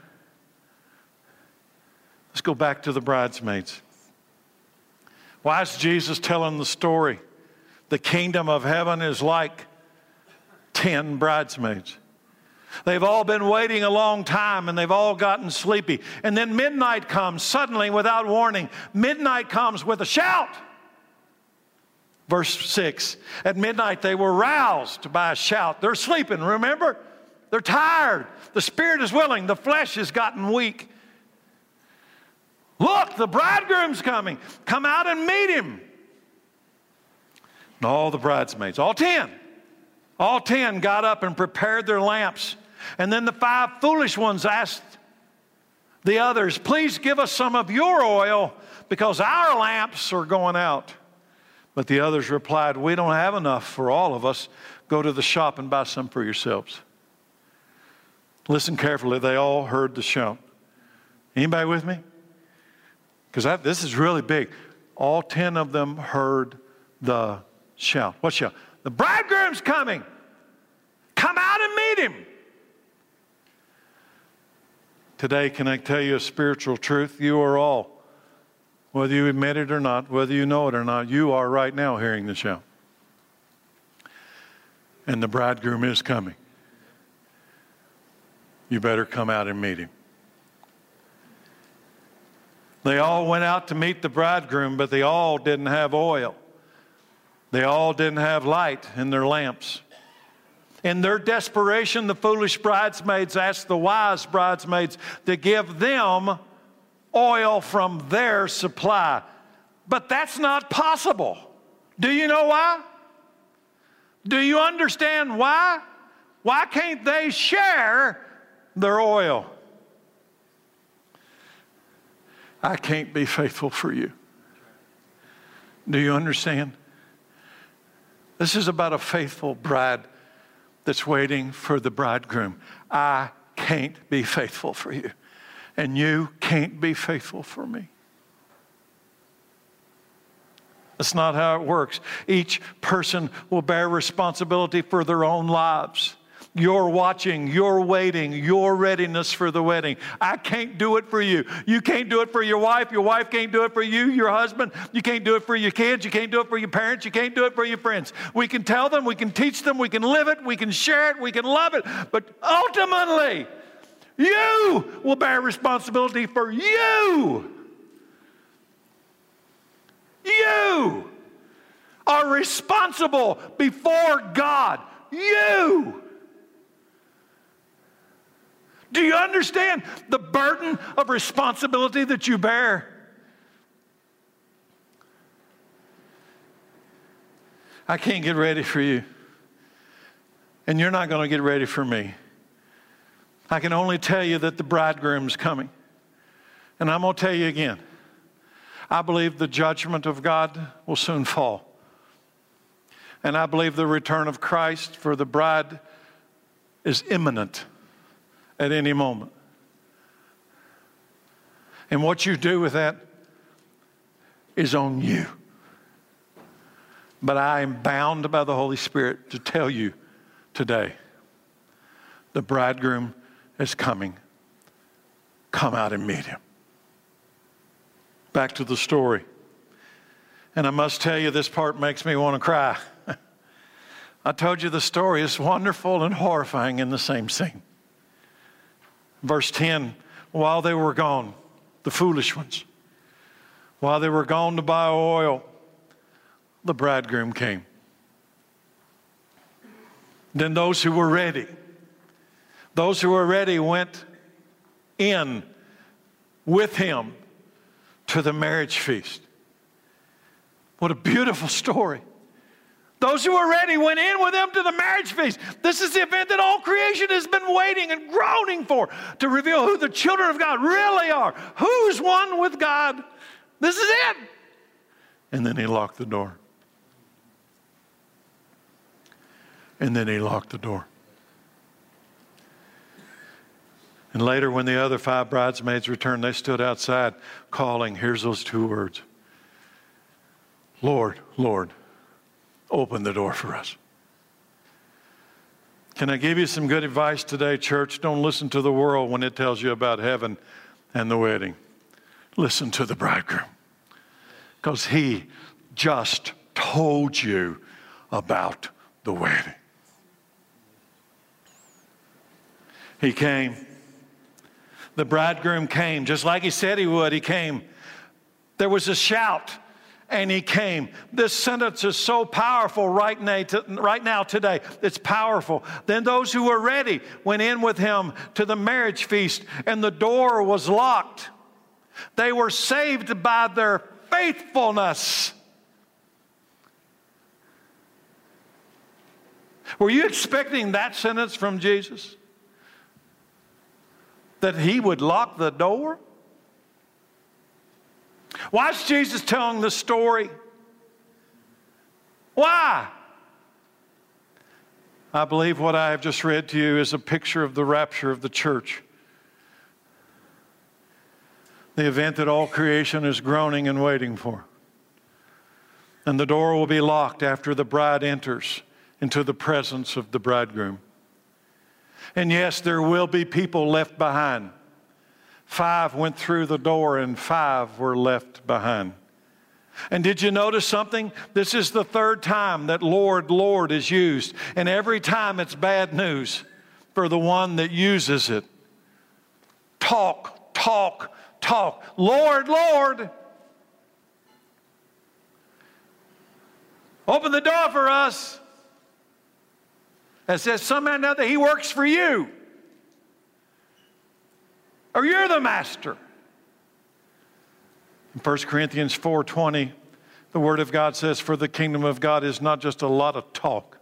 Let's go back to the bridesmaids. Why is Jesus telling the story? The kingdom of heaven is like ten bridesmaids. They've all been waiting a long time and they've all gotten sleepy. And then midnight comes suddenly without warning. Midnight comes with a shout. Verse six, at midnight they were roused by a shout. They're sleeping, remember? They're tired. The spirit is willing. The flesh has gotten weak. Look, the bridegroom's coming. Come out and meet him. And all the bridesmaids, all ten, all ten got up and prepared their lamps. And then the five foolish ones asked the others, please give us some of your oil because our lamps are going out. But the others replied, we don't have enough for all of us. Go to the shop and buy some for yourselves. Listen carefully. They all heard the shout. Anybody with me? Because this is really big. All ten of them heard the shout. What shout? The bridegroom's coming. Come out and meet him. Today, can I tell you a spiritual truth? You are all, whether you admit it or not, whether you know it or not, you are right now hearing the shout. And the bridegroom is coming. You better come out and meet him. They all went out to meet the bridegroom, but they all didn't have oil. They all didn't have light in their lamps. In their desperation, the foolish bridesmaids asked the wise bridesmaids to give them oil from their supply. But that's not possible. Do you know why? Do you understand why? Why can't they share their oil? I can't be faithful for you. Do you understand? This is about a faithful bride that's waiting for the bridegroom. I can't be faithful for you. And you can't be faithful for me. That's not how it works. Each person will bear responsibility for their own lives. You're watching, you're waiting, your readiness for the wedding. I can't do it for you. You can't do it for your wife. Your wife can't do it for you, your husband. You can't do it for your kids. You can't do it for your parents. You can't do it for your friends. We can tell them, we can teach them, we can live it, we can share it, we can love it. But ultimately, you will bear responsibility for you. You are responsible before God. You. Do you understand the burden of responsibility that you bear? I can't get ready for you. And you're not going to get ready for me. I can only tell you that the bridegroom's coming. And I'm going to tell you again. I believe the judgment of God will soon fall. And I believe the return of Christ for the bride is imminent at any moment. And what you do with that is on you. But I am bound by the Holy Spirit to tell you today, the bridegroom is coming. Come out and meet him. Back to the story. And I must tell you, this part makes me want to cry. I told you the story is wonderful and horrifying in the same scene. Verse ten, while they were gone, the foolish ones, while they were gone to buy oil, the bridegroom came. Then those who were ready, those who were ready went in with him to the marriage feast. What a beautiful story. Those who were ready went in with them to the marriage feast. This is the event that all creation has been waiting and groaning for, to reveal who the children of God really are. Who's one with God? This is it. And then he locked the door. And then he locked the door. And later, when the other five bridesmaids returned, they stood outside calling, here's those two words. Lord, Lord, open the door for us. Can I give you some good advice today, church? Don't listen to the world when it tells you about heaven and the wedding. Listen to the bridegroom, because he just told you about the wedding. He came. The bridegroom came, just like he said he would. He came. There was a shout, and he came. This sentence is so powerful right now, right now today. It's powerful. Then those who were ready went in with him to the marriage feast, and the door was locked. They were saved by their faithfulness. Were you expecting that sentence from Jesus? That he would lock the door? Why is Jesus telling this story? Why? I believe what I have just read to you is a picture of the rapture of the church. The event that all creation is groaning and waiting for. And the door will be locked after the bride enters into the presence of the bridegroom. And yes, there will be people left behind. Five went through the door and five were left behind. And did you notice something? This is the third time that Lord, Lord is used. And every time it's bad news for the one that uses it. Talk, talk, talk. Lord, Lord. Open the door for us. That says somehow or another he works for you. Or you're the master. In First Corinthians four twenty, the Word of God says, for the kingdom of God is not just a lot of talk.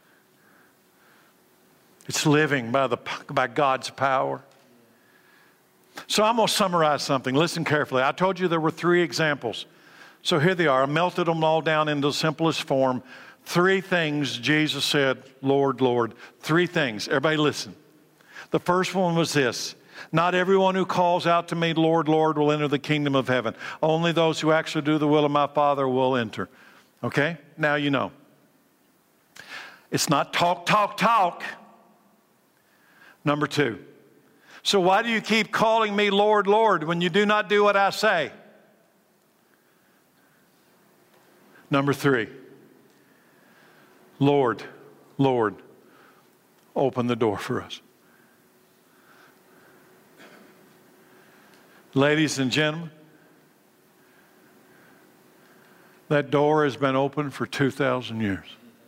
It's living by, the, by God's power. So I'm going to summarize something. Listen carefully. I told you there were three examples. So here they are. I melted them all down into the simplest form. Three things Jesus said, Lord, Lord. Three things. Everybody listen. The first one was this: not everyone who calls out to me, Lord, Lord, will enter the kingdom of heaven. Only those who actually do the will of my Father will enter. Okay? Now you know. It's not talk, talk, talk. Number two. So why do you keep calling me Lord, Lord when you do not do what I say? Number three. Lord, Lord, open the door for us. Ladies and gentlemen, that door has been open for two thousand years.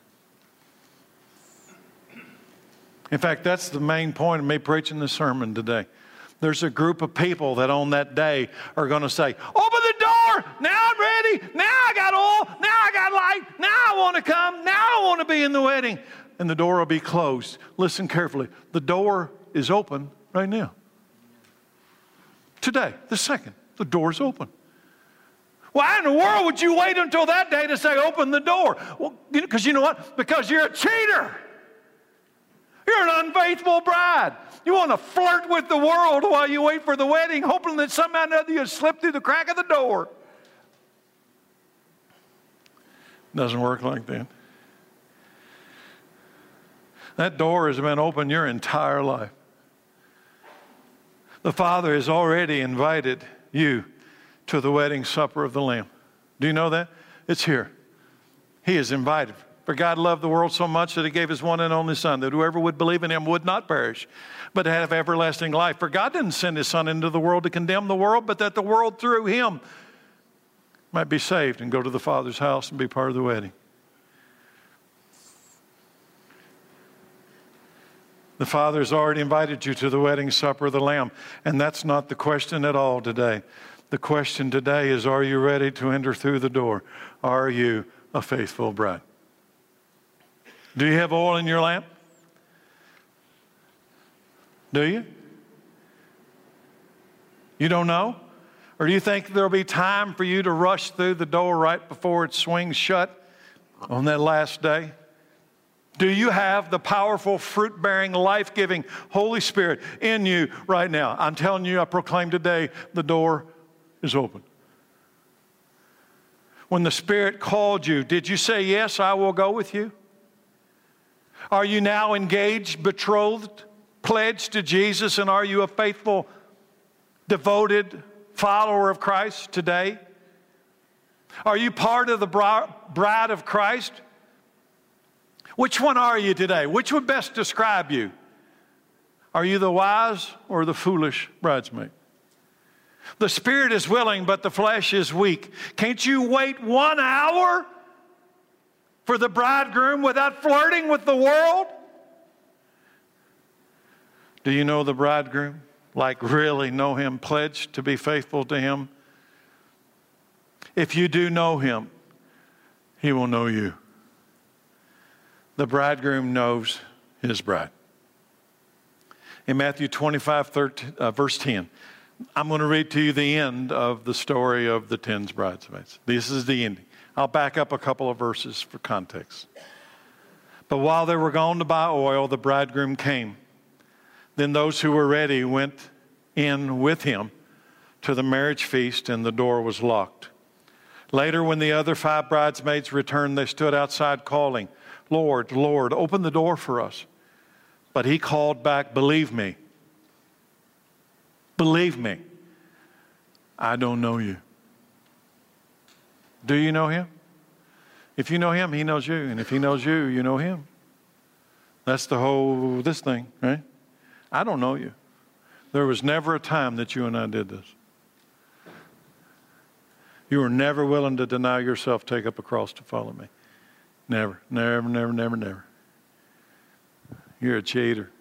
In fact, that's the main point of me preaching this sermon today. There's a group of people that on that day are going to say, open the door, now I'm ready, now I got oil, now I got light, now I want to come, now I want to be in the wedding. And the door will be closed. Listen carefully. The door is open right now. Today, the second, the door's open. Why in the world would you wait until that day to say, open the door? Well, because you know what? Because you're a cheater. You're an unfaithful bride. You want to flirt with the world while you wait for the wedding, hoping that somehow or another you slip through the crack of the door. Doesn't work like that. That door has been open your entire life. The Father has already invited you to the wedding supper of the Lamb. Do you know that? It's here. He is invited. For God loved the world so much that he gave his one and only Son, that whoever would believe in him would not perish, but have everlasting life. For God didn't send his Son into the world to condemn the world, but that the world through him might be saved and go to the Father's house and be part of the wedding. The Father has already invited you to the wedding supper of the Lamb, and that's not the question at all today. The question today is, are you ready to enter through the door? Are you a faithful bride? Do you have oil in your lamp? Do you? You don't know? Or do you think there'll be time for you to rush through the door right before it swings shut on that last day? Do you have the powerful, fruit-bearing, life-giving Holy Spirit in you right now? I'm telling you, I proclaim today, the door is open. When the Spirit called you, did you say, yes, I will go with you? Are you now engaged, betrothed, pledged to Jesus, and are you a faithful, devoted follower of Christ today? Are you part of the bride of Christ? Which one are you today? Which would best describe you? Are you the wise or the foolish bridesmaid? The spirit is willing, but the flesh is weak. Can't you wait one hour for the bridegroom without flirting with the world? Do you know the bridegroom? Like really know him, pledged to be faithful to him? If you do know him, he will know you. The bridegroom knows his bride. In Matthew twenty-five, thirteen, uh, verse ten, I'm going to read to you the end of the story of the ten bridesmaids. This is the ending. I'll back up a couple of verses for context. But while they were gone to buy oil, the bridegroom came. Then those who were ready went in with him to the marriage feast, and the door was locked. Later, when the other five bridesmaids returned, they stood outside calling, Lord, Lord, open the door for us. But he called back, believe me, believe me, I don't know you. Do you know him? If you know him, he knows you. And if he knows you, you know him. That's the whole, this thing, right? I don't know you. There was never a time that you and I did this. You were never willing to deny yourself, take up a cross to follow me. Never, never, never, never, never. You're a cheater.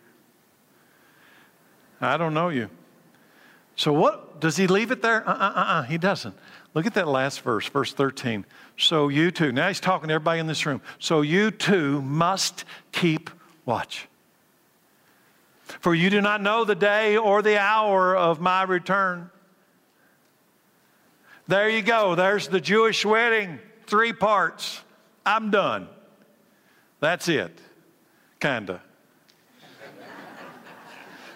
I don't know you. So what, does he leave it there? Uh-uh, uh-uh, he doesn't. Look at that last verse, verse thirteen. So you too, now he's talking to everybody in this room. So you too must keep watch. For you do not know the day or the hour of my return. There you go. There's the Jewish wedding, three parts. I'm done. That's it. Kinda.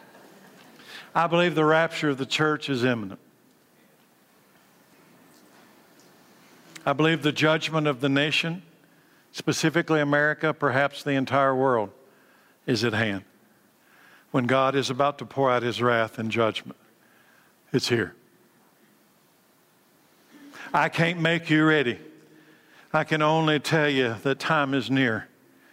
I believe the rapture of the church is imminent. I believe the judgment of the nation, specifically America, perhaps the entire world, is at hand. When God is about to pour out his wrath and judgment, it's here. I can't make you ready. I can only tell you that time is near.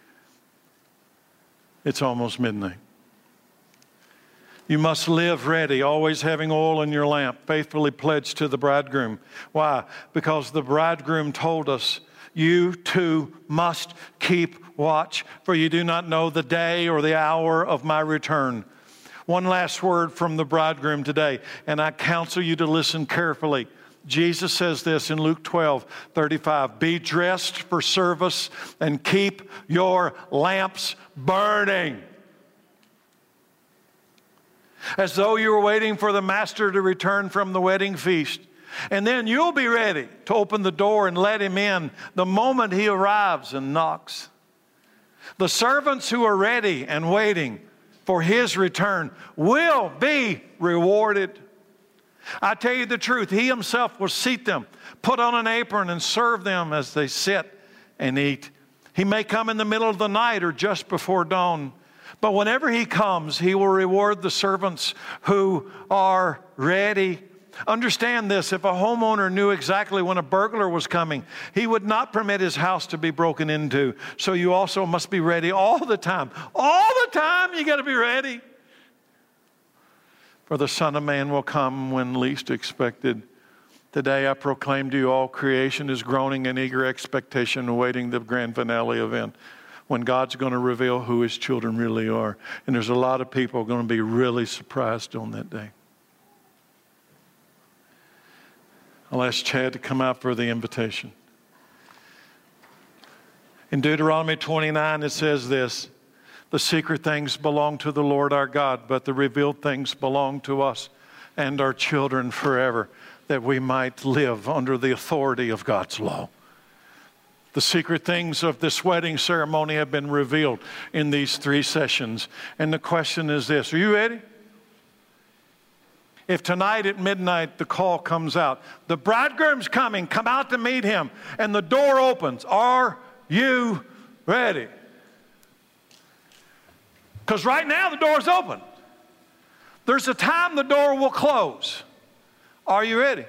It's almost midnight. You must live ready, always having oil in your lamp, faithfully pledged to the bridegroom. Why? Because the bridegroom told us, you too must keep watch, for you do not know the day or the hour of my return. One last word from the bridegroom today, and I counsel you to listen carefully. Jesus says this in Luke twelve thirty-five, be dressed for service and keep your lamps burning. As though you were waiting for the master to return from the wedding feast. And then you'll be ready to open the door and let him in the moment he arrives and knocks. The servants who are ready and waiting for his return will be rewarded. I tell you the truth, he himself will seat them, put on an apron and serve them as they sit and eat. He may come in the middle of the night or just before dawn. But whenever he comes, he will reward the servants who are ready. Understand this, if a homeowner knew exactly when a burglar was coming, he would not permit his house to be broken into. So you also must be ready all the time. All the time you got to be ready. For the Son of Man will come when least expected. Today I proclaim to you all creation is groaning in eager expectation, awaiting the grand finale event, when God's going to reveal who his children really are. And there's a lot of people going to be really surprised on that day. I'll ask Chad to come out for the invitation. In Deuteronomy twenty-nine, it says this, the secret things belong to the Lord our God, but the revealed things belong to us and our children forever, that we might live under the authority of God's law. The secret things of this wedding ceremony have been revealed in these three sessions. And the question is this, are you ready? If tonight at midnight the call comes out, the bridegroom's coming, come out to meet him, and the door opens, are you ready? Because right now the door's open. There's a time the door will close. Are you ready?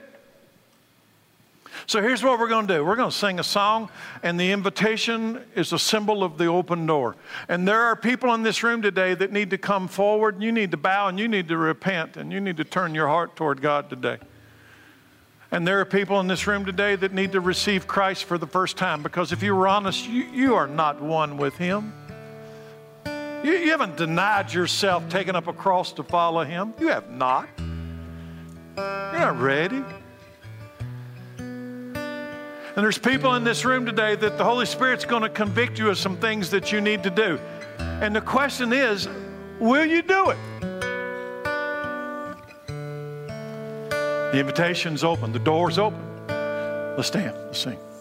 So here's what we're going to do. We're going to sing a song, and the invitation is a symbol of the open door. And there are people in this room today that need to come forward, and you need to bow, and you need to repent, and you need to turn your heart toward God today. And there are people in this room today that need to receive Christ for the first time, because if you were honest, you, you are not one with him. You, you haven't denied yourself, taken up a cross to follow him. You have not. You're not ready. And there's people in this room today that the Holy Spirit's going to convict you of some things that you need to do. And the question is, will you do it? The invitation's open. The door's open. Let's stand. Let's sing.